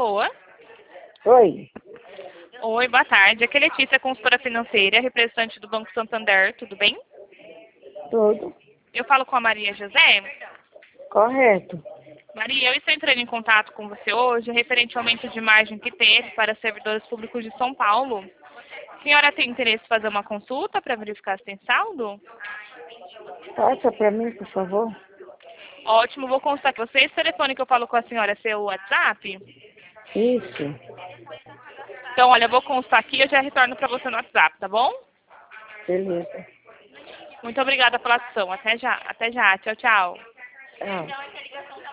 Alô? Oi, Oi, boa tarde. Aqui é Letícia, consultora financeira, representante do Banco Santander, tudo bem? tudo Eu falo com a Maria José. correto. Maria, eu estou entrando em contato com você hoje referente ao aumento de margem que teve para servidores públicos de São Paulo. A senhora tem interesse em fazer uma consulta para verificar se tem saldo? Passa para mim, por favor. Ótimo, vou constar com você. Esse telefone que eu falo com a senhora é seu WhatsApp? Isso, Então, olha, eu vou constar aqui e eu já retorno para você no WhatsApp, tá bom? beleza. Muito obrigada pela ação. Até já. Até já. Tchau, tchau. Tchau.